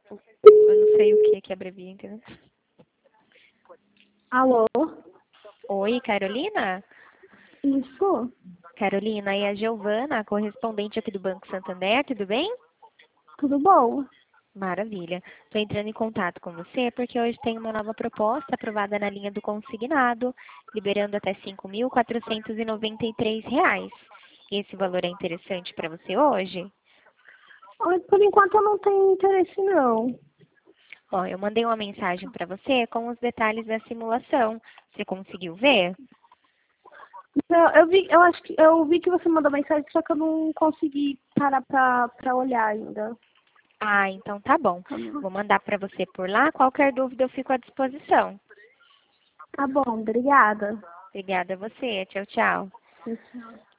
Eu não sei o que abrevia, entendeu? Alô? Oi, Carolina? Isso? Carolina, é a Giovana, correspondente aqui do Banco Santander, tudo bem? Tudo bom? Maravilha. Estou entrando em contato com você porque hoje tem uma nova proposta aprovada na linha do consignado, liberando até R$ 5.493. Esse valor é interessante para você hoje? Olha, por enquanto eu não tenho interesse, não. Bom, eu mandei uma mensagem para você com os detalhes da simulação. Você conseguiu ver? Eu vi que você mandou mensagem, só que eu não consegui parar pra olhar ainda. Ah, então tá bom. Vou mandar para você por lá. Qualquer dúvida eu fico à disposição. Tá bom, obrigada. Obrigada a você. Tchau, tchau. Tchau.